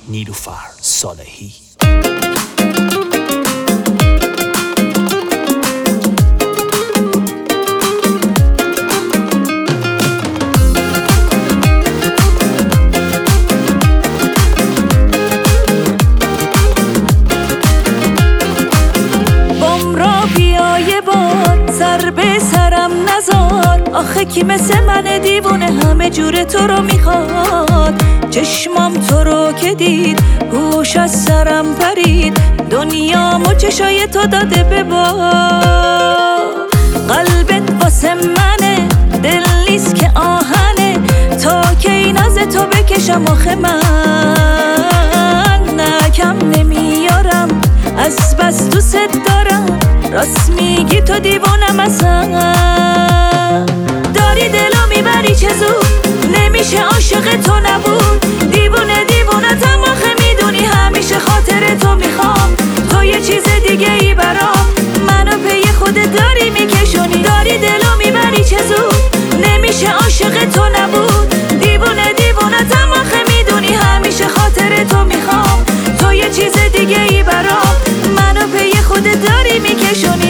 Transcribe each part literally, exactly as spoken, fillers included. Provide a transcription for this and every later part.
نیلوفر صالحی. آخه کی مثل من دیوونه همه جور تو رو میخواد. چشمام تو رو که دید هوش از سرم پرید، دنیامو چشای تو داده به باد. قلبت واسه منه دل نیست که آهنه، تا کی ناز تو بکشم آخه من نکم نمیارم از بس دوست دارم. راست میگی تو دیوونم اصلا، داری دلو میبری چه زود نمیشه عاشق تو نبود. دیوونه دیوونتم آخه میدونی همیشه خاطر تو میخوام. تو یه چیز دیگه ای برام منو پی خودت داری میکشونی. داری دلو میبری چه زود نمیشه عاشق تو نبود. دیوونه دیوونتم آخه میدونی همیشه خاطر تو میخوام. تو یه چیز دیگه ای برام منو پی خودت داری میکشونی.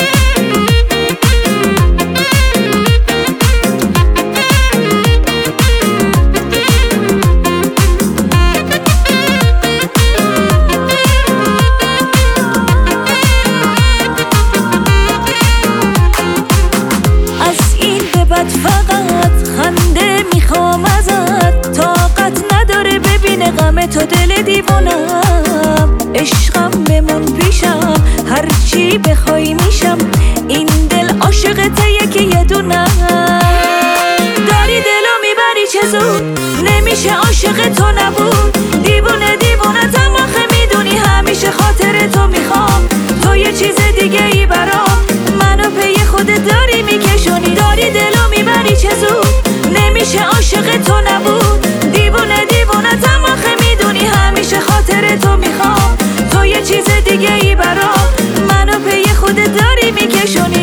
فقط خنده میخوام ازت، طاقت نداره ببینه غم تو دل دیوونم. عشقم بمون پیشم هرچی بخوای میشم، این دل عاشقته یکی یه دونم. داری دلو میبری چه زود نمیشه عاشق تو نبود. دیوونه دیوونتم آخه میدونی همیشه خاطر تو میخوام. تو یه چیز دیگه ای برام منو پی خودت داری میکشونی. داری دلو میبری چه زود نمیشه عاشق تو نبود. دیوونه دیوونتم آخه میدونی همیشه خاطر تو میخوام. تو یه چیز دیگه ای برام منو پی خودت داری میکشونی.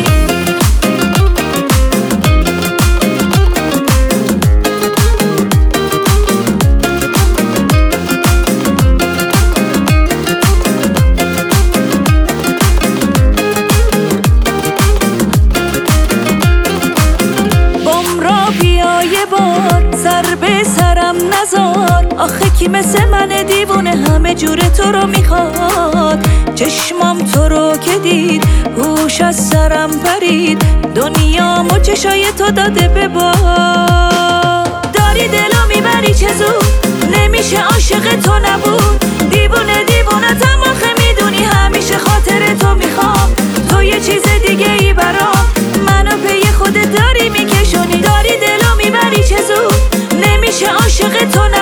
سر به سرم نزار، آخه کی مثل من دیوونه همه جور تو رو میخواد. چشمام تو رو که دید هوش از سرم پرید، دنیامو چشای تو داده به باد. داری دلو میبری چه زود نمیشه عاشق تو نبود. دیوونه دیوونتم آخه میدونی همیشه خاطر تو میخوام. تو یه چیز دیگه ای برام منو پی خودت داری میکشونی. داری دلو میبری چه زود نمیشه عاشق تو